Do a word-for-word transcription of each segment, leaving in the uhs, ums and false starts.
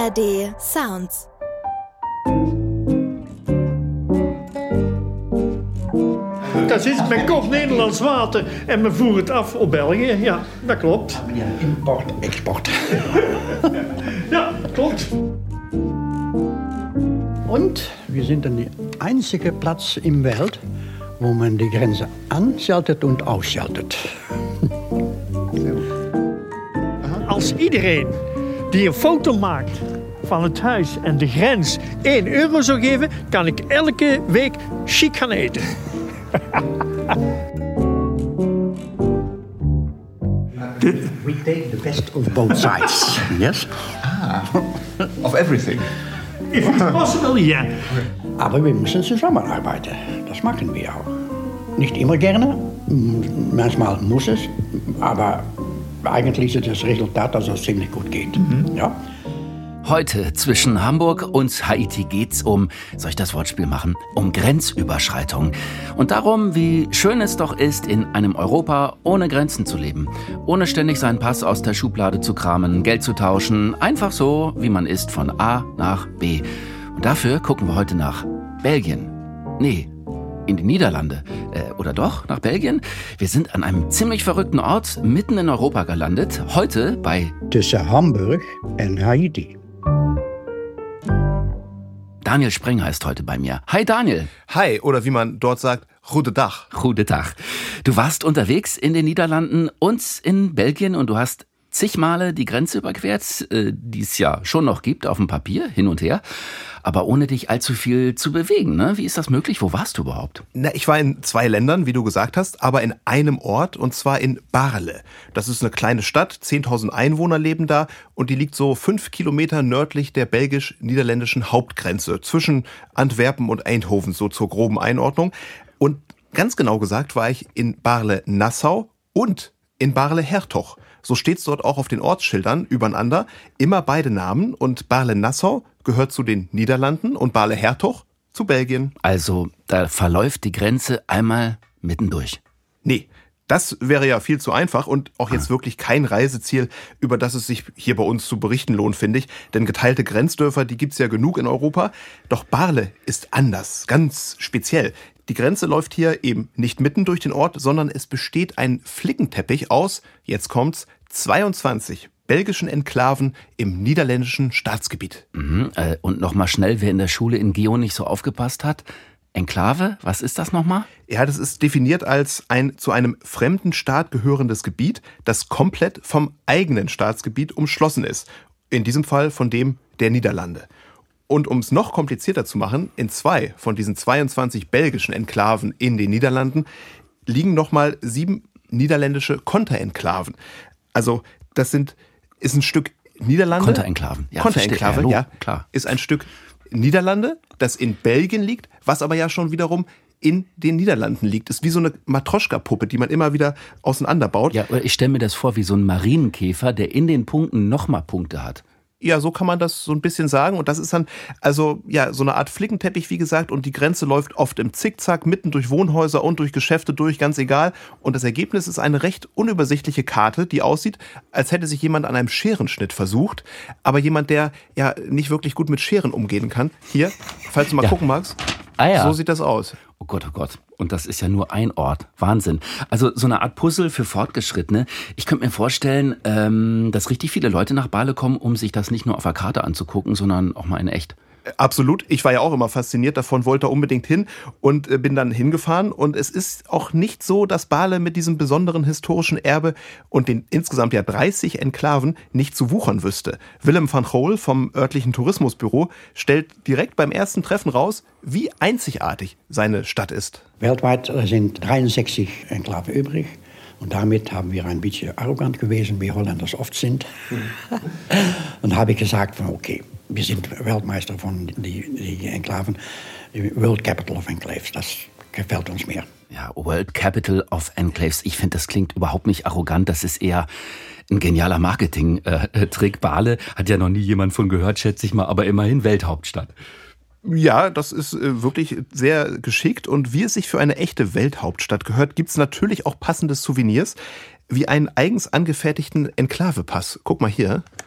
R D Sounds. Dat is, men koopt Nederlands water en men voert het af op België. Ja, dat klopt. Ja, Import, Export. Ja, klopt. Und wir sind dann der einzige Platz im Welt, wo man die Grenze anschaltet und ausschaltet. Als iedereen die een foto maakt van het huis en de grens één euro zou geven, kan ik elke week chic gaan eten. We take the best of both sides. Yes? Ah, of everything. If it's possible, ja. Aber wir müssen zusammenarbeiten. Das machen wir auch. Nicht immer gerne, manchmal muss es, aber eigentlich ist das Resultat, dass es ziemlich gut geht. Mhm. Ja. Heute zwischen Hamburg und Haiti geht's um, soll ich das Wortspiel machen, um Grenzüberschreitung. Und darum, wie schön es doch ist, in einem Europa ohne Grenzen zu leben. Ohne ständig seinen Pass aus der Schublade zu kramen, Geld zu tauschen. Einfach so, wie man ist, von A nach B. Und dafür gucken wir heute nach Belgien. Nee, in die Niederlande. Äh, oder doch, nach Belgien? Wir sind an einem ziemlich verrückten Ort mitten in Europa gelandet. Heute bei... Tussen Hamburg und Haiti. Daniel Sprenger ist heute bei mir. Hi Daniel. Hi, oder wie man dort sagt, Goedendag. Goedendag. Du warst unterwegs in den Niederlanden und in Belgien und du hast zig Male die Grenze überquert, die es ja schon noch gibt auf dem Papier, hin und her, aber ohne dich allzu viel zu bewegen. Ne? Wie ist das möglich? Wo warst du überhaupt? Na, ich war in zwei Ländern, wie du gesagt hast, aber in einem Ort, und zwar in Baarle. Das ist eine kleine Stadt, zehntausend Einwohner leben da und die liegt so fünf Kilometer nördlich der belgisch-niederländischen Hauptgrenze zwischen Antwerpen und Eindhoven, so zur groben Einordnung. Und ganz genau gesagt war ich in Baarle-Nassau und in Baarle-Hertog. So steht's dort auch auf den Ortsschildern übereinander. Immer beide Namen und Baarle-Nassau gehört zu den Niederlanden und Baarle-Hertog zu Belgien. Also da verläuft die Grenze einmal mittendurch. Nee, das wäre ja viel zu einfach und auch jetzt wirklich kein Reiseziel, über das es sich hier bei uns zu berichten lohnt, finde ich. Denn geteilte Grenzdörfer, die gibt's ja genug in Europa. Doch Baarle ist anders, ganz speziell. Die Grenze läuft hier eben nicht mitten durch den Ort, sondern es besteht ein Flickenteppich aus, jetzt kommt's, zweiundzwanzig belgischen Enklaven im niederländischen Staatsgebiet. Mhm, äh, und nochmal schnell, wer in der Schule in Geo nicht so aufgepasst hat. Enklave, was ist das nochmal? Ja, das ist definiert als ein zu einem fremden Staat gehörendes Gebiet, das komplett vom eigenen Staatsgebiet umschlossen ist. In diesem Fall von dem der Niederlande. Und um es noch komplizierter zu machen, in zwei von diesen zweiundzwanzig belgischen Enklaven in den Niederlanden liegen nochmal sieben niederländische Konterenklaven. Also das sind, ist ein Stück Niederlande. Konterenklaven, ja. Konterenklave, verstehe, ja, klar. Ist ein Stück Niederlande, das in Belgien liegt, was aber ja schon wiederum in den Niederlanden liegt. Ist wie so eine Matroschka-Puppe, die man immer wieder auseinanderbaut. Ja, ich stelle mir das vor wie so ein Marienkäfer, der in den Punkten nochmal Punkte hat. Ja, so kann man das so ein bisschen sagen. Und das ist dann also ja so eine Art Flickenteppich, wie gesagt. Und die Grenze läuft oft im Zickzack, mitten durch Wohnhäuser und durch Geschäfte durch, ganz egal. Und das Ergebnis ist eine recht unübersichtliche Karte, die aussieht, als hätte sich jemand an einem Scherenschnitt versucht. Aber jemand, der ja nicht wirklich gut mit Scheren umgehen kann. Hier, falls du mal ja. gucken magst. Ah ja. So sieht das aus. Oh Gott, oh Gott. Und das ist ja nur ein Ort. Wahnsinn. Also so eine Art Puzzle für Fortgeschrittene. Ich könnte mir vorstellen, ähm, dass richtig viele Leute nach Baarle kommen, um sich das nicht nur auf der Karte anzugucken, sondern auch mal in echt. Absolut. Ich war ja auch immer fasziniert davon, wollte da unbedingt hin und bin dann hingefahren. Und es ist auch nicht so, dass Baarle mit diesem besonderen historischen Erbe und den insgesamt ja dreißig Enklaven nicht zu wuchern wüsste. Willem van Gool vom örtlichen Tourismusbüro stellt direkt beim ersten Treffen raus, wie einzigartig seine Stadt ist. Weltweit sind dreiundsechzig Enklaven übrig. Und damit haben wir ein bisschen arrogant gewesen, wie Holländers oft sind. Und da habe ich gesagt, von, okay, wir sind Weltmeister von die, die Enklaven, World Capital of Enclaves, das gefällt uns mehr. Ja, World Capital of Enclaves, ich finde, das klingt überhaupt nicht arrogant, das ist eher ein genialer Marketing-Trick. Baarle hat ja noch nie jemand von gehört, schätze ich mal, aber immerhin Welthauptstadt. Ja, das ist wirklich sehr geschickt und wie es sich für eine echte Welthauptstadt gehört, gibt's natürlich auch passende Souvenirs, wie einen eigens angefertigten Enklavepass. Guck mal hier.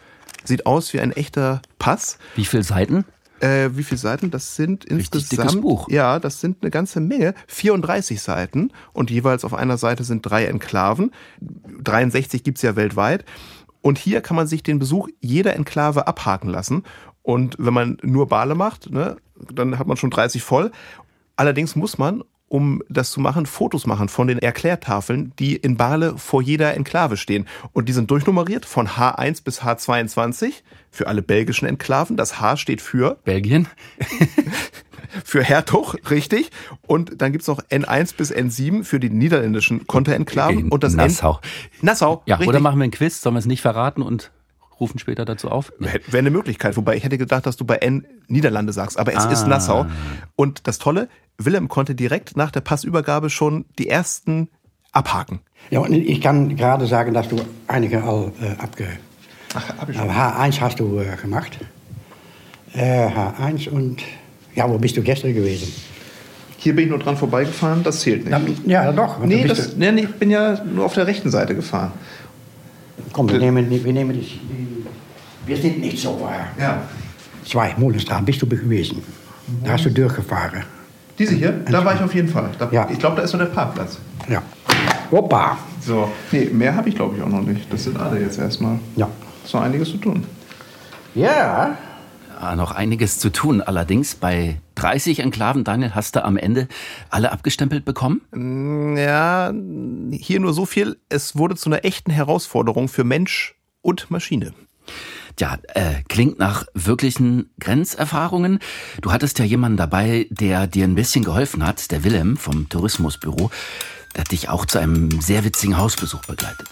Sieht aus wie ein echter Pass. Wie viele Seiten? Äh, wie viele Seiten? Das sind Richtig insgesamt... dickes Buch. Ja, das sind eine ganze Menge. vierunddreißig Seiten und jeweils auf einer Seite sind drei Enklaven. dreiundsechzig gibt's ja weltweit. Und hier kann man sich den Besuch jeder Enklave abhaken lassen. Und wenn man nur Bale macht, ne, dann hat man schon dreißig voll. Allerdings muss man, um das zu machen, Fotos machen von den Erklärtafeln, die in Bale vor jeder Enklave stehen. Und die sind durchnummeriert von H eins bis H zweiundzwanzig für alle belgischen Enklaven. Das H steht für... Belgien? Für Hertog, richtig. Und dann gibt's noch N eins bis N sieben für die niederländischen Konterenklaven. Und das Nassau. N Nassau, Ja, richtig. oder machen wir einen Quiz, sollen wir es nicht verraten und rufen später dazu auf? Nee. Wäre eine Möglichkeit. Wobei ich hätte gedacht, dass du bei N Niederlande sagst. Aber es Ah. ist Nassau. Und das Tolle, Willem konnte direkt nach der Passübergabe schon die ersten abhaken. Ja, und ich kann gerade sagen, dass du einige al äh, abge... Ach, hab ich schon. Aber H eins hast du äh, gemacht. Äh, H eins und... Ja, wo bist du gestern gewesen? Hier bin ich nur dran vorbeigefahren, das zählt nicht. Dann, ja, doch. Nee, bist das, nee, ich bin ja nur auf der rechten Seite gefahren. du, komm, wir nehmen, wir nehmen das... Wir sind nicht so weit. Ja. Zwei, Molenstraat, bist du gewesen. Da hast du durchgefahren. Diese hier? Da war ich auf jeden Fall. Da, Ja. Ich glaube, da ist so der Parkplatz. Ja. Hoppa. So. Nee, mehr habe ich glaube ich auch noch nicht. Das sind alle jetzt erstmal. Ja. Ist noch einiges zu tun. Ja. Ja, noch einiges zu tun. Allerdings bei dreißig Enklaven, Daniel, hast du am Ende alle abgestempelt bekommen? Ja, hier nur so viel. Es wurde zu einer echten Herausforderung für Mensch und Maschine. Ja, äh, klingt nach wirklichen Grenzerfahrungen. Du hattest ja jemanden dabei, der dir ein bisschen geholfen hat, der Willem vom Tourismusbüro. Der hat dich auch zu einem sehr witzigen Hausbesuch begleitet.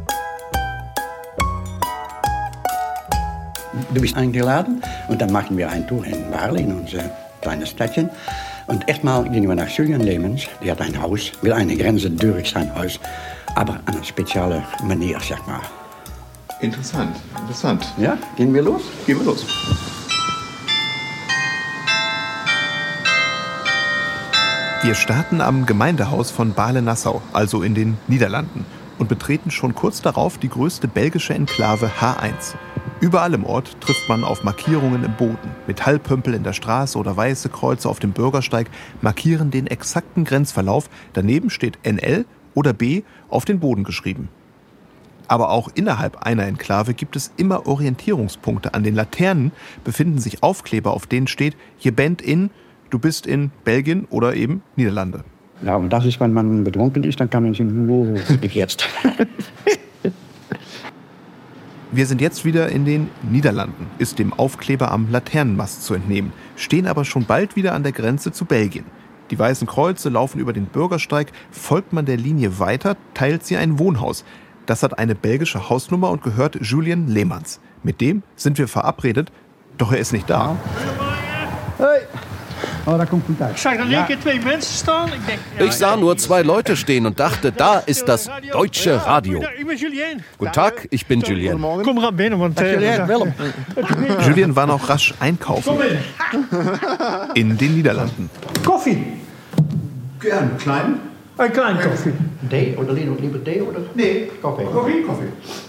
Du bist eingeladen und dann machen wir eine Tour in Barle, in unser kleines Städtchen. Und erstmal gingen wir nach Julian Lehmans. Der hat ein Haus, will eine Grenze durch sein Haus, aber an eine spezielle Manier, sag mal. Interessant, interessant. Ja, gehen wir los? Gehen wir los. Wir starten am Gemeindehaus von Bale-Nassau, also in den Niederlanden, und betreten schon kurz darauf die größte belgische Enklave H eins. Überall im Ort trifft man auf Markierungen im Boden. Metallpömpel in der Straße oder weiße Kreuze auf dem Bürgersteig markieren den exakten Grenzverlauf. Daneben steht N L oder B auf den Boden geschrieben. Aber auch innerhalb einer Enklave gibt es immer Orientierungspunkte. An den Laternen befinden sich Aufkleber, auf denen steht, je bent in, du bist in Belgien oder eben Niederlande. Ja, und das ist, wenn man betrunken ist, dann kann man sagen, wo bin ich jetzt? Wir sind jetzt wieder in den Niederlanden, ist dem Aufkleber am Laternenmast zu entnehmen, stehen aber schon bald wieder an der Grenze zu Belgien. Die weißen Kreuze laufen über den Bürgersteig, folgt man der Linie weiter, teilt sie ein Wohnhaus. Das hat eine belgische Hausnummer und gehört Julian Lehmans. Mit dem sind wir verabredet, doch er ist nicht da. Hey. Oh, da kommt gut aus. Ik zag dan één keer twee mensen staan. Ik denk, ja, Ich sah nur zwei Leute stehen und dachte, da ist das deutsche Radio. Ik ben Julien. Guten Tag, ich bin Julien. Kom eraan binnen, want... eh, Julien, Willem. Julian war noch rasch einkaufen. In den Niederlanden. Koffie. Gern, klein. Een klein koffie. Tee oder lieber Tee oder? Nee, Kaffee. Kaffee, Kaffee.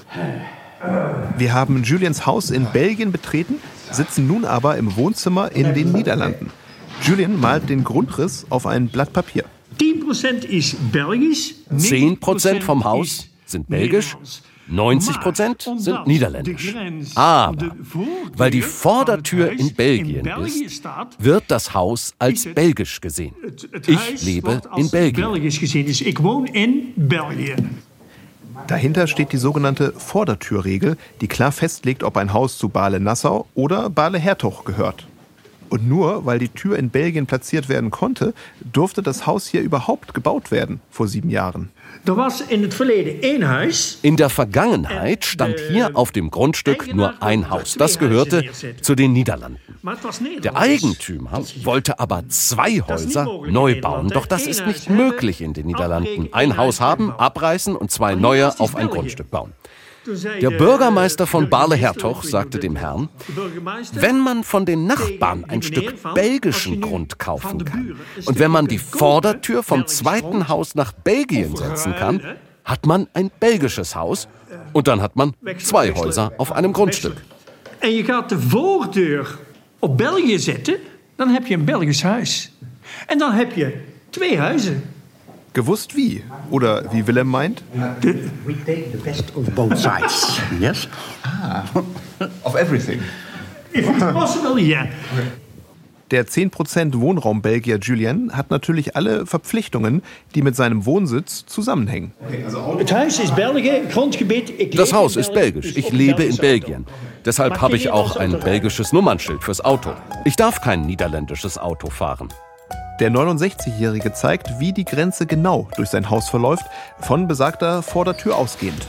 Wir haben Julians Haus in Belgien betreten, sitzen nun aber im Wohnzimmer in den Niederlanden. Julian malt den Grundriss auf ein Blatt Papier. tien procent is Belgisch. Zehn Prozent vom Haus sind belgisch, neunzig Prozent sind niederländisch. Aber weil die Vordertür in Belgien ist, wird das Haus als belgisch gesehen. Ich lebe in Belgien. Belgisch gezien is. Ik woon in België. Dahinter steht die sogenannte Vordertürregel, die klar festlegt, ob ein Haus zu Bale-Nassau oder Bale-Hertog gehört. Und nur weil die Tür in Belgien platziert werden konnte, durfte das Haus hier überhaupt gebaut werden, vor sieben Jahren. Er was in het verleden één huis. In der Vergangenheit stand hier auf dem Grundstück nur ein Haus. Das gehörte zu den Niederlanden. Maar het was Nederlands. Der Eigentümer wollte aber zwei Häuser neu bauen. Doch das ist nicht möglich in den Niederlanden. Ein Haus haben, abreißen und zwei neue auf ein Grundstück bauen. Der Bürgermeister von Bale-Hertog sagte dem Herrn, wenn man von den Nachbarn ein Stück belgischen Grund kaufen kann und wenn man die Vordertür vom zweiten Haus nach Belgien setzen kann, hat man ein belgisches Haus und dann hat man zwei Häuser auf einem Grundstück. en je gaat de voordeur op België zetten, dan heb je een Belgisch huis. En dan heb je twee huizen. Gewusst wie? Oder wie Willem meint? We take the best of both sides. Yes? Ah, of everything. If it's possible, yeah. Der zehn Prozent Wohnraum-Belgier Julien hat natürlich alle Verpflichtungen, die mit seinem Wohnsitz zusammenhängen. Het huis is België, grondgebied. Ik Das leef Haus in ist België, belgisch. dus Ich op een lebe in Belgisch Belgien. auto. Deshalb Mag habe je ich hier auch als ein Auto belgisches Nummernschild fürs Auto. Ich darf kein niederländisches Auto fahren. Der neunundsechzigjährige zeigt, wie die Grenze genau durch sein Haus verläuft, von besagter Vordertür ausgehend.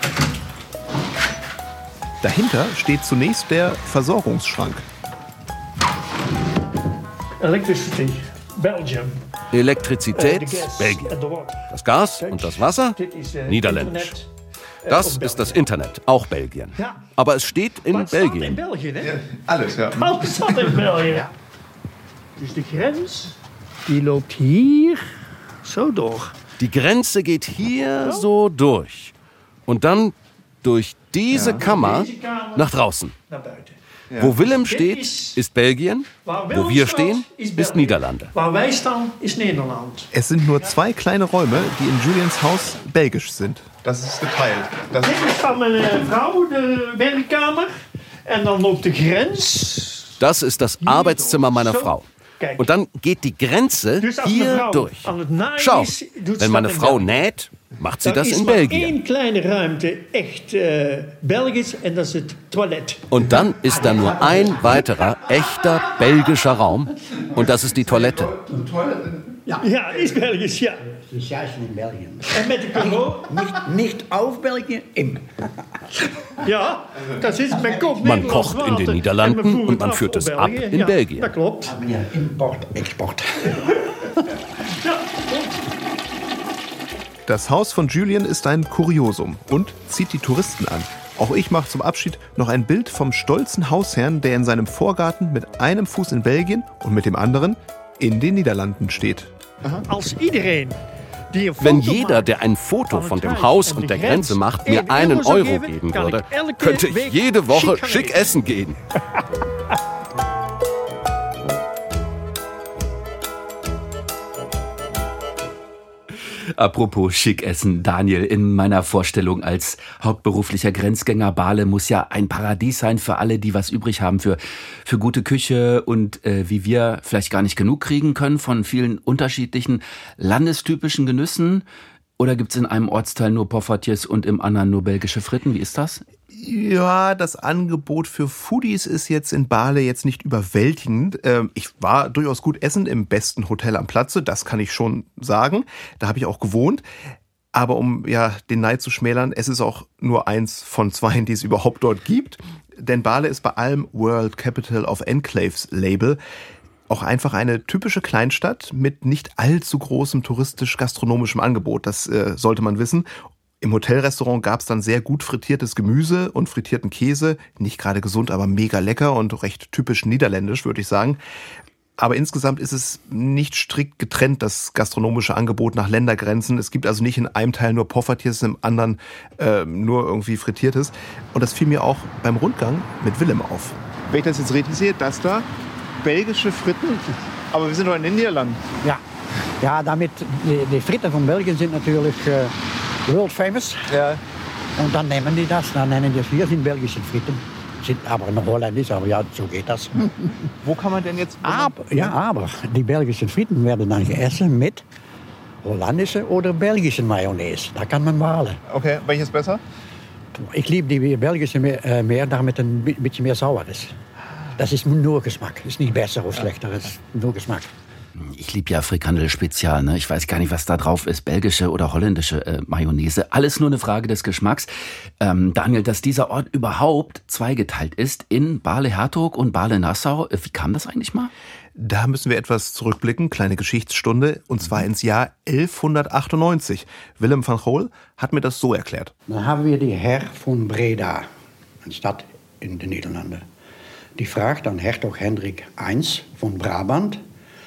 Dahinter steht zunächst der Versorgungsschrank. Electricity, Belgium. Elektrizität, Äh, de gas Belgien. en de water. Das Gas Kijk, und das Wasser, dit is, äh, niederländisch. internet, äh, Das op ist das België. Internet, auch Belgien. Ja. Aber es steht in Maar het staat in Belgien. België, hè? Alles, ja. Alles staat in België. Dus de grens, die loopt hier zo door. Die Grenze geht hier so durch. Und dann durch diese Kammer Deze kamer nach draußen. naar buiten. Wo Willem Dit steht, is- ist Belgien. Waar Wo Willem wir staat, stehen, is ist België. Niederlande. Waar wij staan, is Nederland. Es sind nur zwei kleine Räume, die in Juliens Haus belgisch sind. Das ist geteilt. Das Dit is van mijn eh, vrouw, de werkkamer. En dan loopt de grens. Das ist das Arbeitszimmer meiner So. Frau. Kijk. Und dann geht die Grenze Dus als hier mevrouw durch. aan het naaien Schau, is, doet ze wenn meine dat in Frau België. näht, macht sie Dan das is in maar Belgien. één kleine ruimte echt eh, Belgisch en dat is het toilet. Und dann ist da nur ein weiterer, echter belgischer Raum. Und das ist die Toilette. Ja, is Belgisch, ja. Het is juist in België. En met de kolo, Niet, niet auf België, in. ja, dat is met kop Man Nederlands kocht in water. den Niederlanden En we voeren und man af führt op es ab België. in Ja, Belgien. Dat klopt. Ja, import, export. Das Haus von Julien ist ein Kuriosum und zieht die Touristen an. Auch ich mache zum Abschied noch ein Bild vom stolzen Hausherrn, der in seinem Vorgarten mit einem Fuß in Belgien und mit dem anderen in den Niederlanden steht. Als iedereen die een Wenn foto jeder, maakt der ein Foto van von het dem Huis Haus en und de der grens Grenze macht, één mir einen zou Euro geven, geben kan ik würde, elke könnte ich week jede Woche chic gaan schick eten. essen gehen. Apropos schick essen, Daniel, in meiner Vorstellung als hauptberuflicher Grenzgänger, Bale muss ja ein Paradies sein für alle, die was übrig haben für, für gute Küche und äh, wie wir vielleicht gar nicht genug kriegen können von vielen unterschiedlichen landestypischen Genüssen. Oder gibt's in einem Ortsteil nur Poffertjes und im anderen nur belgische Fritten? Wie ist das? Ja, das Angebot für Foodies ist jetzt in Bale jetzt nicht überwältigend. Ähm, Ich war durchaus gut essen im besten Hotel am Platze, das kann ich schon sagen. Da habe ich auch gewohnt. Aber um ja den Neid zu schmälern, es ist auch nur eins von zwei, die es überhaupt dort gibt. Denn Bale ist bei allem World Capital of Enclaves Label auch einfach eine typische Kleinstadt mit nicht allzu großem touristisch-gastronomischem Angebot. Das äh, sollte man wissen. Im Hotelrestaurant gab es dann sehr gut frittiertes Gemüse und frittierten Käse. Nicht gerade gesund, aber mega lecker und recht typisch niederländisch, würde ich sagen. Aber insgesamt ist es nicht strikt getrennt, das gastronomische Angebot nach Ländergrenzen. Es gibt also nicht in einem Teil nur Poffertjes, im anderen äh, nur irgendwie Frittiertes. Und das fiel mir auch beim Rundgang mit Willem auf. Wenn ich das jetzt richtig sehe, das da, belgische Fritten, aber wir sind doch in den Niederlanden. Ja, ja damit, die, die Fritten von Belgien sind natürlich äh, world famous. Ja. Und dann nehmen die das, dann nennen die das, wir sind belgische Fritten. Sind aber noch holländisch, aber ja, so geht das. Wo kann man denn jetzt... Aber, ja, aber die belgischen Fritten werden dann gegessen mit holländische oder belgische Mayonnaise. Da kann man wählen. Okay, welches besser? Ich liebe die belgische mehr, äh, mehr damit ein bi- bisschen mehr sauer ist. Das ist nur Geschmack. Ist nicht besser oder schlechter, das ist nur Geschmack. Ich liebe ja Frikandel Spezial, ne? Ich weiß gar nicht, was da drauf ist. Belgische oder holländische äh, Mayonnaise. Alles nur eine Frage des Geschmacks. Ähm, Daniel, dass dieser Ort überhaupt zweigeteilt ist in Bale-Hertog und Bale-Nassau. Äh, wie kam das eigentlich mal? Da müssen wir etwas zurückblicken, kleine Geschichtsstunde, und zwar ins Jahr elfhundertachtundneunzig. Willem van Gool hat mir das so erklärt. Dann haben wir die Herr von Breda, eine Stadt in den Niederlanden. Die fragt an Herzog Hendrik der Erste von Brabant,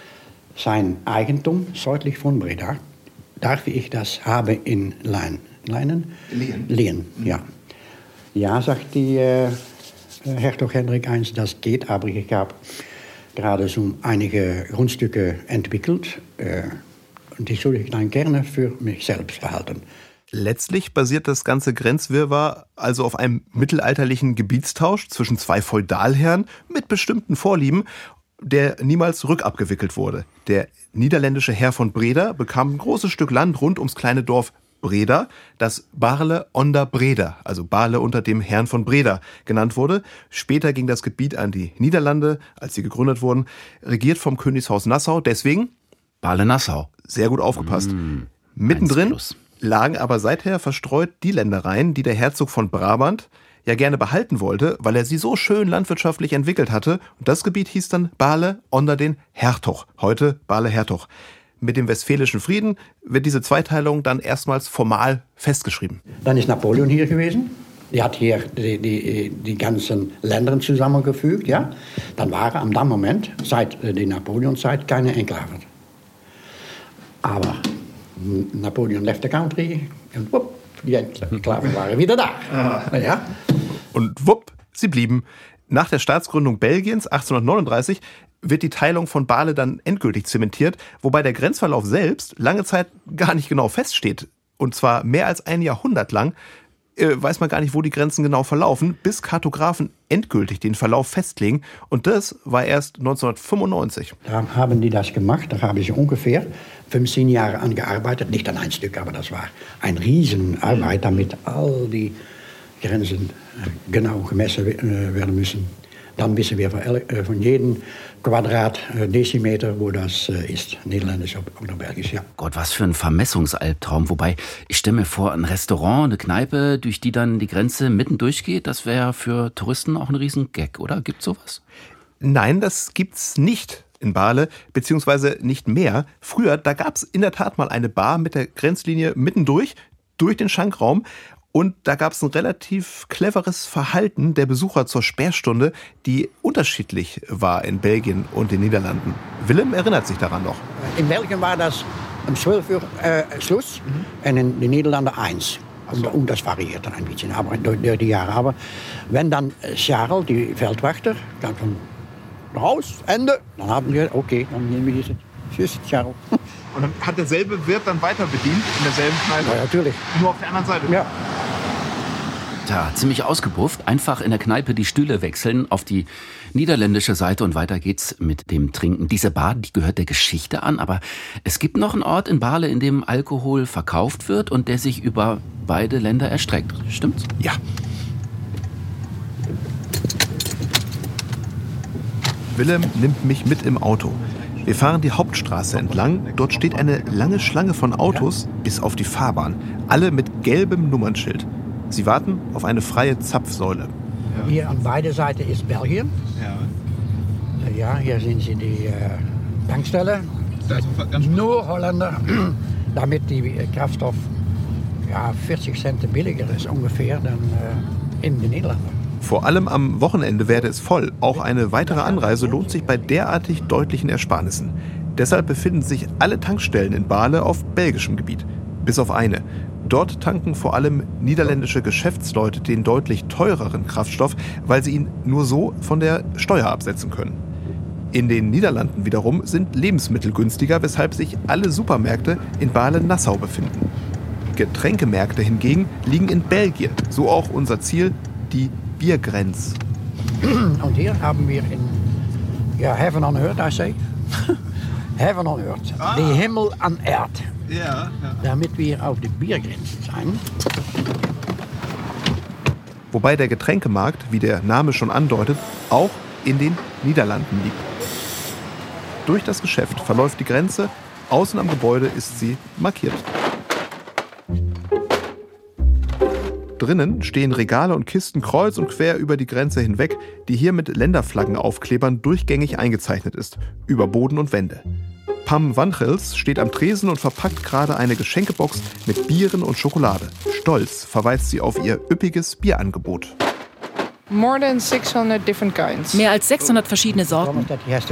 sein Eigentum südlich von Breda, darf ich das haben in Lein, Leinen? Lehen. Lehen, ja. Ja, sagt die, äh, Herzog Hendrik der Erste, das geht, aber ich habe gerade so einige Grundstücke entwickelt äh, und die soll ich dann gerne für mich selbst behalten. Letztlich basiert das ganze Grenzwirrwarr also auf einem mittelalterlichen Gebietstausch zwischen zwei Feudalherren mit bestimmten Vorlieben, der niemals rückabgewickelt wurde. Der niederländische Herr von Breda bekam ein großes Stück Land rund ums kleine Dorf Breda, das Baarle onder Breda, also Baarle unter dem Herrn von Breda, genannt wurde. Später ging das Gebiet an die Niederlande, als sie gegründet wurden, regiert vom Königshaus Nassau, deswegen Baarle-Nassau. Sehr gut aufgepasst. Mm, Mittendrin lagen aber seither verstreut die Ländereien, die der Herzog von Brabant ja gerne behalten wollte, weil er sie so schön landwirtschaftlich entwickelt hatte. Und das Gebiet hieß dann Baarle onder den Hertog, heute Baarle-Hertog. Mit dem Westfälischen Frieden wird diese Zweiteilung dann erstmals formal festgeschrieben. Dann ist Napoleon hier gewesen. Die hat hier die, die, die ganzen Länder zusammengefügt. Ja? Dann waren am dem Moment, seit der Napoleon-Zeit, keine Enklaven. Aber Napoleon left the country und wupp, die Enklaven waren wieder da. Ja? Und wupp, sie blieben. Nach der Staatsgründung Belgiens achtzehnhundertneununddreißig wird die Teilung von Baarle dann endgültig zementiert, wobei der Grenzverlauf selbst lange Zeit gar nicht genau feststeht. Und zwar mehr als ein Jahrhundert lang äh, weiß man gar nicht, wo die Grenzen genau verlaufen, bis Kartografen endgültig den Verlauf festlegen. Und das war erst neunzehnhundertfünfundneunzig. Da haben die das gemacht, da habe ich ungefähr fünfzehn Jahre an gearbeitet. Nicht an ein Stück, aber das war eine Riesenarbeit, damit all die Grenzen genau gemessen werden müssen. Dann wissen wir von jedem Quadratdezimeter, wo das ist. Niederländisch oder Belgisch, ja. Gott, was für ein Vermessungsalbtraum. Wobei, ich stelle mir vor, ein Restaurant, eine Kneipe, durch die dann die Grenze mitten durchgeht, das wäre für Touristen auch ein Riesen-Gag, oder? Gibt's sowas? Nein, das gibt's nicht in Baarle, beziehungsweise nicht mehr. Früher, da gab's in der Tat mal eine Bar mit der Grenzlinie mittendurch, durch den Schankraum. Und da gab es ein relativ cleveres Verhalten der Besucher zur Sperrstunde, die unterschiedlich war in Belgien und den Niederlanden. Willem erinnert sich daran noch. In Belgien war das um zwölf Uhr äh, Schluss mhm. und in den Niederlanden eins. So. Und das variiert dann ein bisschen aber durch die Jahre. Aber wenn dann Charles, die Feldwachter, dann von raus, Ende, dann haben wir, okay, dann nehmen wir diese. Tschüss, Charles. Und dann hat derselbe Wirt dann weiter bedient in derselben Kneipe? Ja, natürlich. Nur auf der anderen Seite? Ja. Tja, ziemlich ausgebufft. Einfach in der Kneipe die Stühle wechseln auf die niederländische Seite und weiter geht's mit dem Trinken. Diese Bar, die gehört der Geschichte an, aber es gibt noch einen Ort in Baarle, in dem Alkohol verkauft wird und der sich über beide Länder erstreckt. Stimmt's? Ja. Willem nimmt mich mit im Auto. Wir fahren die Hauptstraße entlang. Dort steht eine lange Schlange von Autos bis auf die Fahrbahn. Alle mit gelbem Nummernschild. Sie warten auf eine freie Zapfsäule. Ja. Hier an beiden Seiten ist Belgien. Ja, ja hier sehen Sie die äh, Tankstelle. Nur Holländer, damit die Kraftstoff ja, vierzig Cent billiger ist ungefähr dann äh, in den Niederlanden. Vor allem am Wochenende werde es voll. Auch eine weitere Anreise lohnt sich bei derartig deutlichen Ersparnissen. Deshalb befinden sich alle Tankstellen in Baarle auf belgischem Gebiet. Bis auf eine. Dort tanken vor allem niederländische Geschäftsleute den deutlich teureren Kraftstoff, weil sie ihn nur so von der Steuer absetzen können. In den Niederlanden wiederum sind Lebensmittel günstiger, weshalb sich alle Supermärkte in Baarle-Nassau befinden. Getränkemärkte hingegen liegen in Belgien. So auch unser Ziel, die Biergrenz. Und hier haben wir in ja, Heaven on Earth, I say. Heaven on Earth. Ah. Die Himmel an Erd. Ja, ja. Damit wir auf der Biergrenze sein. Wobei der Getränkemarkt, wie der Name schon andeutet, auch in den Niederlanden liegt. Durch das Geschäft verläuft die Grenze. Außen am Gebäude ist sie markiert. Drinnen stehen Regale und Kisten kreuz und quer über die Grenze hinweg, die hier mit Länderflaggenaufklebern durchgängig eingezeichnet ist, über Boden und Wände. Pam Wanchels steht am Tresen und verpackt gerade eine Geschenkebox mit Bieren und Schokolade. Stolz verweist sie auf ihr üppiges Bierangebot. More than sixhundred different kinds. Mehr als sechshundert verschiedene Sorten.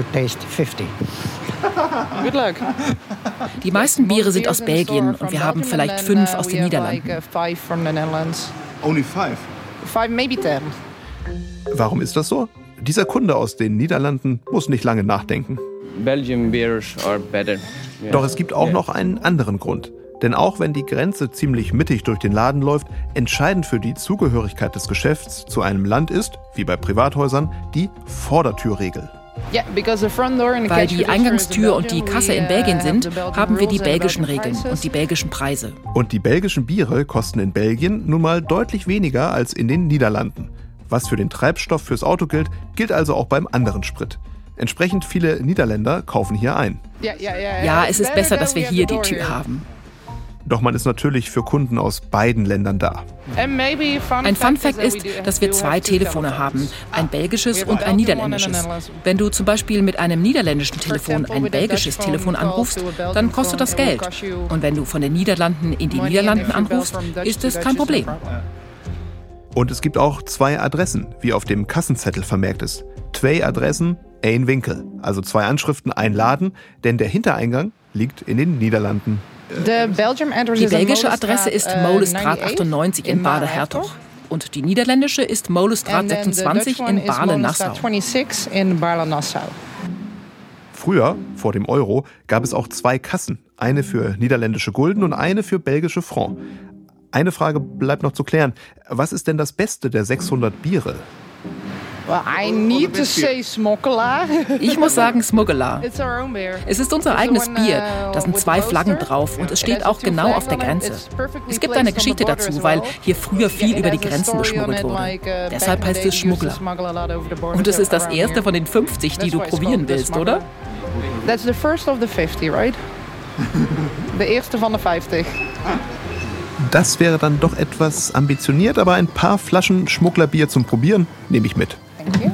Good luck. Die meisten Biere sind aus Belgien und wir haben vielleicht fünf aus den Niederlanden. Only five? Five, maybe ten. Warum ist das so? Dieser Kunde aus den Niederlanden muss nicht lange nachdenken. Belgian beers are better. Yeah. Doch es gibt auch noch einen anderen Grund. Denn auch wenn die Grenze ziemlich mittig durch den Laden läuft, entscheidend für die Zugehörigkeit des Geschäfts zu einem Land ist, wie bei Privathäusern, die Vordertürregel. Weil die Eingangstür und die Kasse in Belgien sind, haben wir die belgischen Regeln und die belgischen Preise. Und die belgischen Biere kosten in Belgien nun mal deutlich weniger als in den Niederlanden. Was für den Treibstoff fürs Auto gilt, gilt also auch beim anderen Sprit. Entsprechend viele Niederländer kaufen hier ein. Ja, es ist besser, dass wir hier die Tür haben. Doch man ist natürlich für Kunden aus beiden Ländern da. Ein Fun-Fact ist, dass wir zwei Telefone haben, ein belgisches und ein niederländisches. Wenn du zum Beispiel mit einem niederländischen Telefon ein belgisches Telefon anrufst, dann kostet das Geld. Und wenn du von den Niederlanden in die Niederlanden anrufst, ist es kein Problem. Und es gibt auch zwei Adressen, wie auf dem Kassenzettel vermerkt ist. Zwei Adressen, ein Winkel. Also zwei Anschriften, ein Laden, denn der Hintereingang liegt in den Niederlanden. Die belgische Adresse ist Molenstraat achtundneunzig in Baarle-Hertog. Und die niederländische ist Molenstraat sechsundzwanzig in Baarle-Nassau. Früher, vor dem Euro, gab es auch zwei Kassen. Eine für niederländische Gulden und eine für belgische Franc. Eine Frage bleibt noch zu klären. Was ist denn das Beste der sechshundert Biere? I need to say Smokkelaar. Ich muss sagen Smokkelaar. Es ist unser eigenes Bier. Da sind zwei Flaggen drauf und es steht auch genau auf der Grenze. Es gibt eine Geschichte dazu, weil hier früher viel über die Grenzen geschmuggelt wurde. Deshalb heißt es Schmuggler. Und es ist das erste von den fünfzig, die du probieren willst, oder? That's the first of the fifty, right? Der erste von der fünfzig. Das wäre dann doch etwas ambitioniert, aber ein paar Flaschen Schmugglerbier zum Probieren nehme ich mit. Thank you.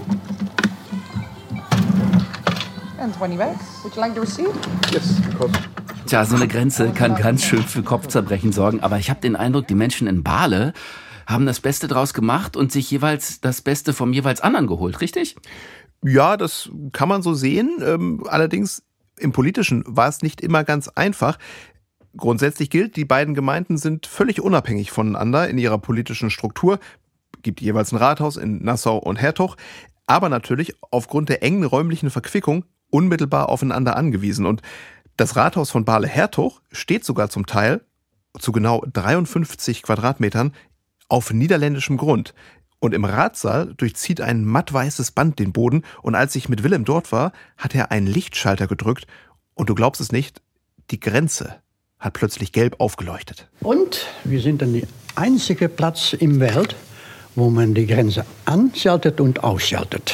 And twenty bags. Would you like the receipt? Yes, of course. Tja, so eine Grenze kann ganz schön für Kopfzerbrechen sorgen. Aber ich habe den Eindruck, die Menschen in Baarle haben das Beste draus gemacht und sich jeweils das Beste vom jeweils anderen geholt, richtig? Ja, das kann man so sehen. Ähm, allerdings im Politischen war es nicht immer ganz einfach. Grundsätzlich gilt, die beiden Gemeinden sind völlig unabhängig voneinander in ihrer politischen Struktur. Gibt jeweils ein Rathaus in Nassau und Hertog, aber natürlich aufgrund der engen räumlichen Verquickung unmittelbar aufeinander angewiesen. Und das Rathaus von Baarle-Hertog steht sogar zum Teil zu genau dreiundfünfzig Quadratmetern auf niederländischem Grund. Und im Ratssaal durchzieht ein mattweißes Band den Boden. Und als ich mit Willem dort war, hat er einen Lichtschalter gedrückt. Und du glaubst es nicht, die Grenze hat plötzlich gelb aufgeleuchtet. Und wir sind dann der einzige Platz im Welt, wo man die Grenze anschaltet und ausschaltet.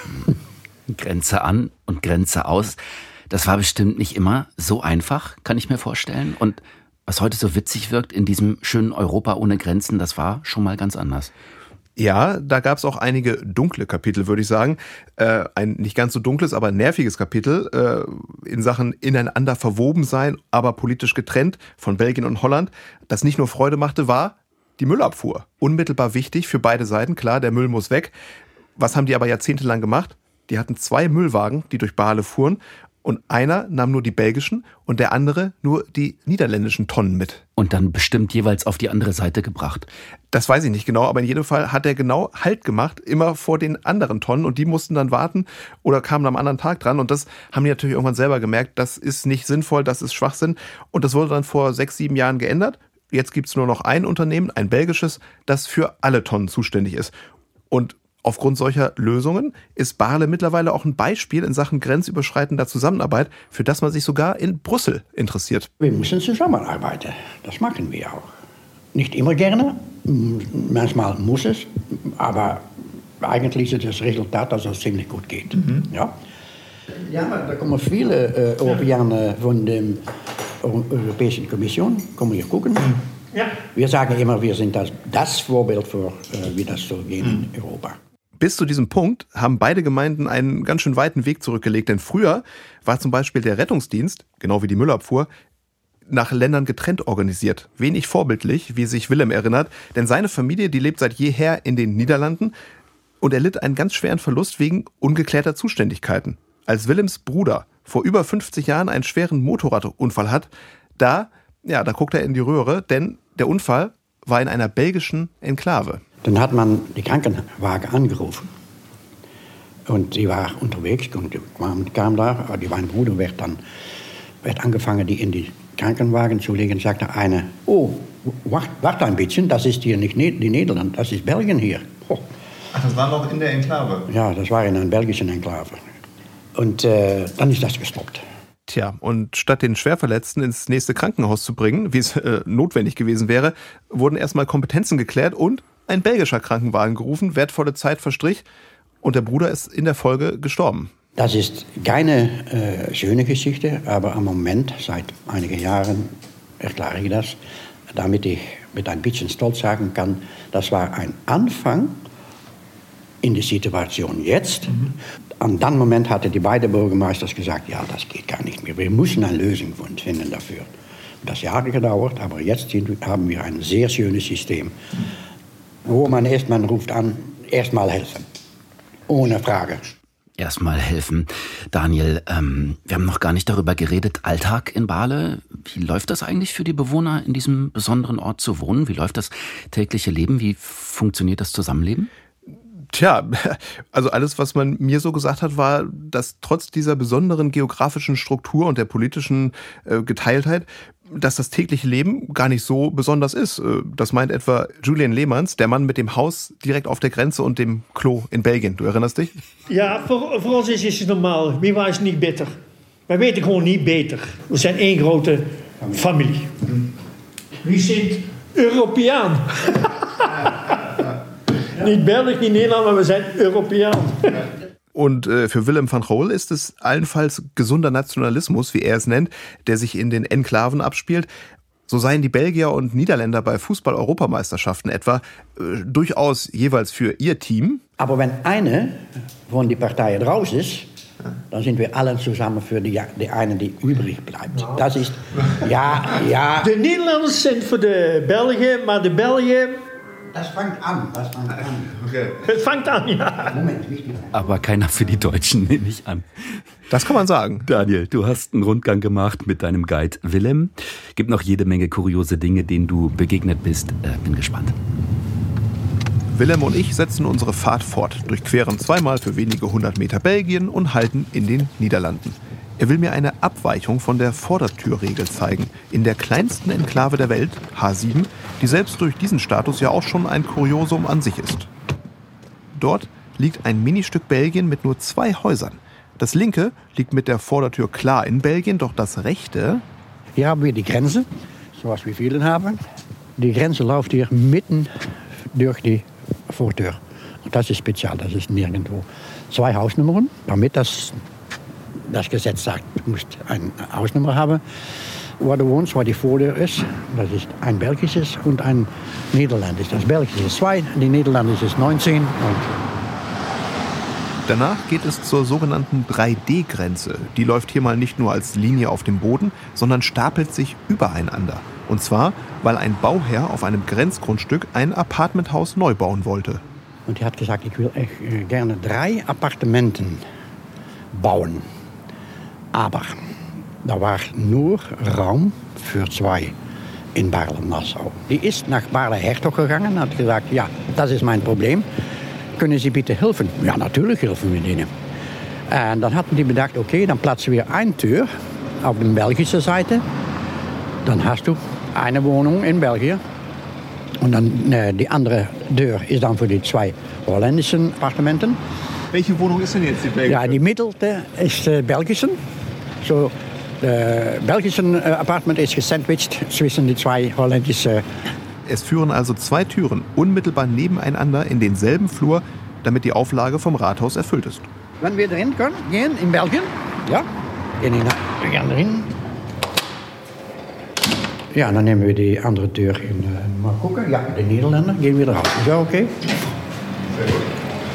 Grenze an und Grenze aus. Das war bestimmt nicht immer so einfach, kann ich mir vorstellen. Und was heute so witzig wirkt in diesem schönen Europa ohne Grenzen, das war schon mal ganz anders. Ja, da gab es auch einige dunkle Kapitel, würde ich sagen. Äh, ein nicht ganz so dunkles, aber nerviges Kapitel äh, in Sachen ineinander verwoben sein, aber politisch getrennt von Belgien und Holland. Das nicht nur Freude machte, war die Müllabfuhr. Unmittelbar wichtig für beide Seiten. Klar, der Müll muss weg. Was haben die aber jahrzehntelang gemacht? Die hatten zwei Müllwagen, die durch Baarle fuhren. Und einer nahm nur die belgischen und der andere nur die niederländischen Tonnen mit. Und dann bestimmt jeweils auf die andere Seite gebracht. Das weiß ich nicht genau, aber in jedem Fall hat er genau Halt gemacht, immer vor den anderen Tonnen. Und die mussten dann warten oder kamen am anderen Tag dran. Und das haben die natürlich irgendwann selber gemerkt, das ist nicht sinnvoll, das ist Schwachsinn. Und das wurde dann vor sechs, sieben Jahren geändert. Jetzt gibt es nur noch ein Unternehmen, ein belgisches, das für alle Tonnen zuständig ist. Und aufgrund solcher Lösungen ist Baarle mittlerweile auch ein Beispiel in Sachen grenzüberschreitender Zusammenarbeit, für das man sich sogar in Brüssel interessiert. Wir müssen zusammenarbeiten. Das machen wir auch. Nicht immer gerne, manchmal muss es, aber eigentlich ist das Resultat, dass es ziemlich gut geht. Mhm. Ja? Ja, da kommen viele äh, Europäer von der Europäischen Kommission, kommen hier gucken. Ja. Wir sagen immer, wir sind das, das Vorbild für, äh, wie das soll gehen in Europa. Bis zu diesem Punkt haben beide Gemeinden einen ganz schön weiten Weg zurückgelegt. Denn früher war zum Beispiel der Rettungsdienst, genau wie die Müllabfuhr, nach Ländern getrennt organisiert. Wenig vorbildlich, wie sich Willem erinnert. Denn seine Familie, die lebt seit jeher in den Niederlanden. Und er litt einen ganz schweren Verlust wegen ungeklärter Zuständigkeiten. Als Willems Bruder vor über fünfzig Jahren einen schweren Motorradunfall hat, da, ja, da guckt er in die Röhre, denn der Unfall war in einer belgischen Enklave. Dann hat man die Krankenwagen angerufen. Und die war unterwegs und kam, kam da. Die mein Bruder werd dann werd angefangen, die in die Krankenwagen zu legen. Sagte eine, oh, wacht, wacht ein bisschen, das ist hier nicht die Nederland, das ist Belgien hier. Oh. Ach, das war noch in der Enklave? Ja, das war in einer belgischen Enklave. Und äh, dann ist das gestoppt. Tja, und statt den Schwerverletzten ins nächste Krankenhaus zu bringen, wie es äh, notwendig gewesen wäre, wurden erstmal Kompetenzen geklärt und ein belgischer Krankenwagen gerufen, wertvolle Zeit verstrich und der Bruder ist in der Folge gestorben. Das ist keine äh, schöne Geschichte, aber am Moment, seit einigen Jahren, erkläre ich das, damit ich mit ein bisschen Stolz sagen kann, das war ein Anfang in der Situation jetzt. Mhm. An dem Moment hatten die beiden Bürgermeister gesagt, ja, das geht gar nicht mehr. Wir müssen eine Lösung finden dafür. Das hat Jahre gedauert, aber jetzt haben wir ein sehr schönes System, wo man erstmal ruft an, erstmal helfen. Ohne Frage. Erstmal helfen. Daniel, ähm, wir haben noch gar nicht darüber geredet, Alltag in Baale. Wie läuft das eigentlich für die Bewohner, in diesem besonderen Ort zu wohnen? Wie läuft das tägliche Leben? Wie funktioniert das Zusammenleben? Tja, also alles, was man mir so gesagt hat, war, dass trotz dieser besonderen geografischen Struktur und der politischen äh, Geteiltheit, dass das tägliche Leben gar nicht so besonders ist. Das meint etwa Julian Lehmanns, der Mann mit dem Haus direkt auf der Grenze und dem Klo in Belgien. Du erinnerst dich? Ja, voor, voor ons is het normaal. Wir weiß niet beter. Wij weten gewoon niet beter. We zijn één grote familie. Wir sind Europäer. Nicht Belgisch, nicht Nederland, aber wir sind Europäer. Und äh, für Willem van Gool ist es allenfalls gesunder Nationalismus, wie er es nennt, der sich in den Enklaven abspielt. So seien die Belgier und Niederländer bei Fußball-Europameisterschaften etwa äh, durchaus jeweils für ihr Team. Aber wenn eine von den Parteien raus ist, dann sind wir alle zusammen für die, die eine, die übrig bleibt. Das ist, ja, ja. De Nederlanders sind für die Belgier, maar de Belgier... Das fängt an, das fängt an. Okay. Es fängt an, ja. Moment, wichtig. Aber keiner für die Deutschen, nehme ich an. Das kann man sagen. Daniel, du hast einen Rundgang gemacht mit deinem Guide Willem. Gibt noch jede Menge kuriose Dinge, denen du begegnet bist. Äh, bin gespannt. Willem und ich setzen unsere Fahrt fort, durchqueren zweimal für wenige hundert Meter Belgien und halten in den Niederlanden. Er will mir eine Abweichung von der Vordertürregel zeigen. In der kleinsten Enklave der Welt, H sieben, die selbst durch diesen Status ja auch schon ein Kuriosum an sich ist. Dort liegt ein Ministück Belgien mit nur zwei Häusern. Das linke liegt mit der Vordertür klar in Belgien, doch das rechte... Hier haben wir die Grenze, zoals wir viele haben. Die Grenze läuft hier mitten durch die Vortür. Und das ist speziell, das ist nirgendwo. Zwei Hausnummern, damit das... Das Gesetz sagt, du musst eine Hausnummer haben, wo du wohnst, wo die Vortür ist. Das ist ein belgisches und ein niederländisches. Das belgische ist zwei, die niederländische ist neunzehn. Und danach geht es zur sogenannten drei D Grenze. Die läuft hier mal nicht nur als Linie auf dem Boden, sondern stapelt sich übereinander. Und zwar, weil ein Bauherr auf einem Grenzgrundstück ein Apartmenthaus neu bauen wollte. Und er hat gesagt, ich will echt gerne drei Appartementen bauen. Aber da war nur Raum für zwei in Baarle-Nassau. Die ist nach Baarle-Hertog gegangen und hat gesagt, ja, das ist mein Problem. Können Sie bitte helfen? Ja, natürlich helfen wir denen. Und dann hatten die bedacht, okay, dann platzen wir eine Tür auf der belgischen Seite. Dann hast du eine Wohnung in Belgien. Und dann äh, die andere Tür ist dann für die zwei holländischen Appartementen. Welche Wohnung ist denn jetzt die belgische? Ja, die mittlere ist äh, belgische. So, das belgische äh, Apartment ist gesandwiched zwischen die zwei holländischen. Es führen also zwei Türen unmittelbar nebeneinander in denselben Flur, damit die Auflage vom Rathaus erfüllt ist. Wenn wir drin können, gehen in Belgien, ja, gehen wir gehen drin. Ja, dann nehmen wir die andere Tür in äh, mal gucken. Ja, die Niederländer gehen wir raus. Ist dat okay? Sehr gut.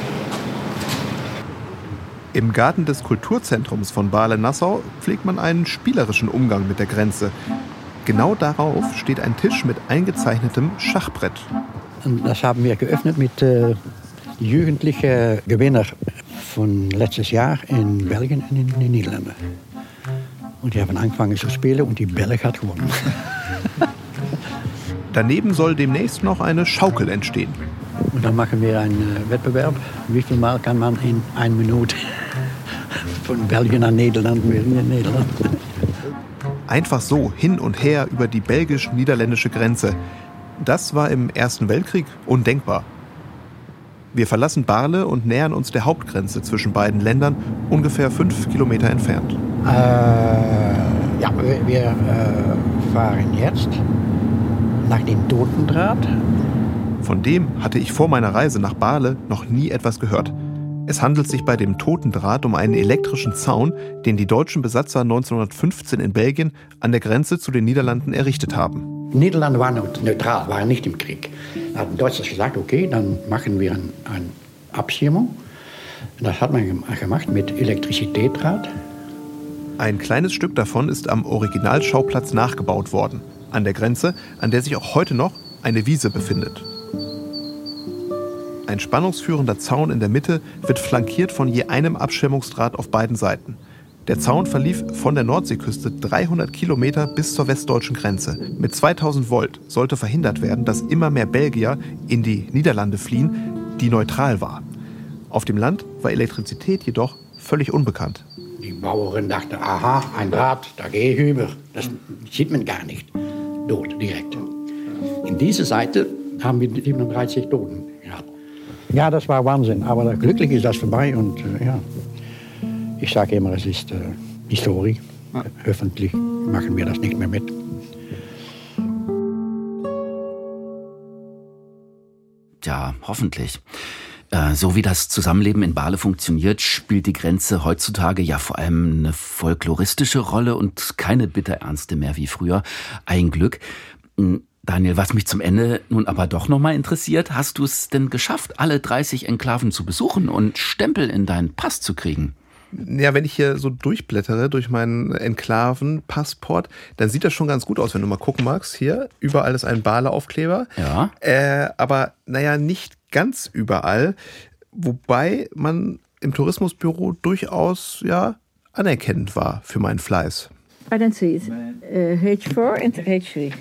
Im Garten des Kulturzentrums von Baarle-Nassau pflegt man einen spielerischen Umgang mit der Grenze. Genau darauf steht ein Tisch mit eingezeichnetem Schachbrett. Und das haben wir geöffnet mit äh, jugendlichen Gewinner von letztes Jahr in Belgien und in den Niederlanden. Und die haben angefangen zu spielen und die Belg hat gewonnen. Daneben soll demnächst noch eine Schaukel entstehen. Und dann machen wir einen äh, Wettbewerb. Wie viel Mal kann man in einer Minute von Belgien nach Nederland in Nederland? Einfach so hin und her über die belgisch-niederländische Grenze. Das war im Ersten Weltkrieg undenkbar. Wir verlassen Baarle und nähern uns der Hauptgrenze zwischen beiden Ländern, ungefähr fünf Kilometer entfernt. Äh, ja, wir, wir äh, fahren jetzt nach dem Totendraht. Von dem hatte ich vor meiner Reise nach Baarle noch nie etwas gehört. Es handelt sich bei dem Totendraht um einen elektrischen Zaun, den die deutschen Besatzer neunzehnhundertfünfzehn in Belgien an der Grenze zu den Niederlanden errichtet haben. Die Niederlande waren neutral, waren nicht im Krieg. Da hat Deutschland gesagt, okay, dann machen wir eine ein Abschirmung. Das hat man gemacht mit Elektrizitätsdraht. Ein kleines Stück davon ist am Originalschauplatz nachgebaut worden. An der Grenze, an der sich auch heute noch eine Wiese befindet. Ein spannungsführender Zaun in der Mitte wird flankiert von je einem Abschirmungsdraht auf beiden Seiten. Der Zaun verlief von der Nordseeküste dreihundert Kilometer bis zur westdeutschen Grenze. Mit zweitausend Volt sollte verhindert werden, dass immer mehr Belgier in die Niederlande fliehen, die neutral war. Auf dem Land war Elektrizität jedoch völlig unbekannt. Die Bauerin dachte, aha, ein Draht, da gehe ich über. Das sieht man gar nicht. Tot, direkt. In dieser Seite haben wir siebenunddreißig Toten gehabt. Ja, das war Wahnsinn, aber glücklich ist das vorbei und äh, ja. Ich sage immer, es ist äh, Historie. Ja. Öffentlich machen wir das nicht mehr mit. Tja, hoffentlich. Äh, so wie das Zusammenleben in Baarle funktioniert, spielt die Grenze heutzutage ja vor allem eine folkloristische Rolle und keine bitterernste mehr wie früher. Ein Glück. Daniel, was mich zum Ende nun aber doch noch mal interessiert, hast du es denn geschafft, alle dreißig Enklaven zu besuchen und Stempel in deinen Pass zu kriegen? Ja, wenn ich hier so durchblättere durch meinen Enklaven-Passport, dann sieht das schon ganz gut aus, wenn du mal gucken magst. Hier, überall ist ein Baarle-Aufkleber. Ja. Äh, aber naja, nicht ganz überall. Wobei man im Tourismusbüro durchaus ja anerkennend war für meinen Fleiß. I don't see it. Uh, H four and H three.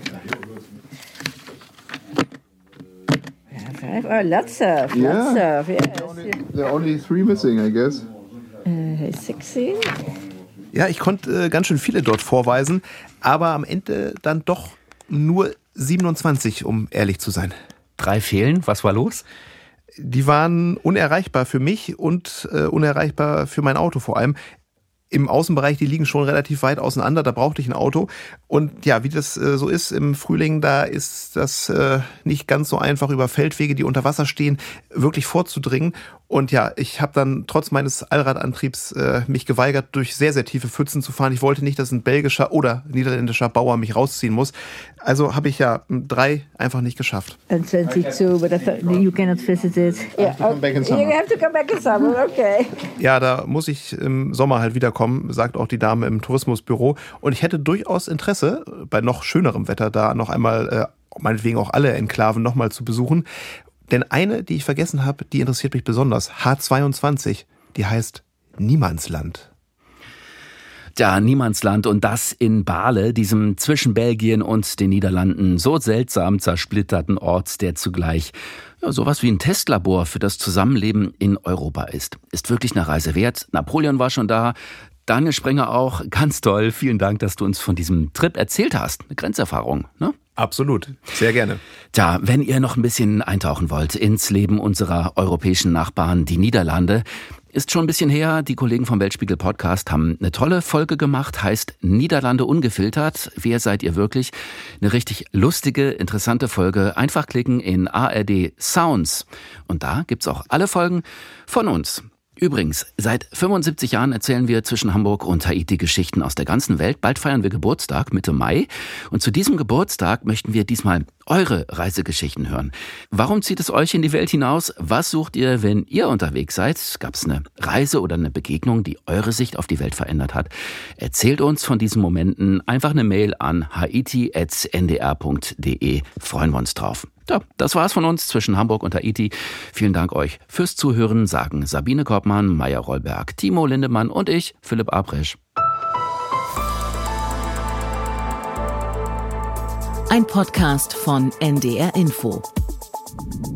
Five. Oh, lots of, lots yeah. of, yes. There are only three missing, I guess. Uh, sixteen. Ja, ich konnte äh, ganz schön viele dort vorweisen, aber am Ende dann doch nur siebenundzwanzig, um ehrlich zu sein. Drei fehlen, was war los? Die waren unerreichbar für mich und äh, unerreichbar für mein Auto vor allem. Im Außenbereich, die liegen schon relativ weit auseinander, da brauchte ich ein Auto. Und ja, wie das äh, so ist im Frühling, da ist das äh, nicht ganz so einfach, über Feldwege, die unter Wasser stehen, wirklich vorzudringen. Und ja, ich habe dann trotz meines Allradantriebs äh, mich geweigert, durch sehr, sehr tiefe Pfützen zu fahren. Ich wollte nicht, dass ein belgischer oder niederländischer Bauer mich rausziehen muss. Also habe ich ja drei einfach nicht geschafft. And twenty-two, but I thought you cannot visit it. Yeah, come back in summer. You have to come back in summer, okay. Ja, da muss ich im Sommer halt wiederkommen, sagt auch die Dame im Tourismusbüro. Und ich hätte durchaus Interesse, bei noch schönerem Wetter da noch einmal, äh, meinetwegen auch alle Enklaven nochmal zu besuchen. Denn eine, die ich vergessen habe, die interessiert mich besonders. H zweiundzwanzig, die heißt Niemandsland. Ja, Niemandsland und das in Baarle, diesem zwischen Belgien und den Niederlanden so seltsam zersplitterten Ort, der zugleich ja, sowas wie ein Testlabor für das Zusammenleben in Europa ist. Ist wirklich eine Reise wert. Napoleon war schon da, Daniel Sprenger auch. Ganz toll. Vielen Dank, dass du uns von diesem Trip erzählt hast. Eine Grenzerfahrung, ne? Absolut, sehr gerne. Tja, wenn ihr noch ein bisschen eintauchen wollt ins Leben unserer europäischen Nachbarn, die Niederlande, ist schon ein bisschen her. Die Kollegen vom Weltspiegel Podcast haben eine tolle Folge gemacht, heißt Niederlande ungefiltert. Wer seid ihr wirklich? Eine richtig lustige, interessante Folge. Einfach klicken in A R D Sounds. Und da gibt's auch alle Folgen von uns. Übrigens, seit fünfundsiebzig Jahren erzählen wir zwischen Hamburg und Haiti Geschichten aus der ganzen Welt. Bald feiern wir Geburtstag, Mitte Mai. Und zu diesem Geburtstag möchten wir diesmal eure Reisegeschichten hören. Warum zieht es euch in die Welt hinaus? Was sucht ihr, wenn ihr unterwegs seid? Gab es eine Reise oder eine Begegnung, die eure Sicht auf die Welt verändert hat? Erzählt uns von diesen Momenten. Einfach eine Mail an haiti at n d r punkt d e. Freuen wir uns drauf. Ja, das war's von uns zwischen Hamburg und Haiti. Vielen Dank euch fürs Zuhören, sagen Sabine Korbmann, Maya Rollberg, Timo Lindemann und ich, Philipp Abrech. Ein Podcast von N D R Info.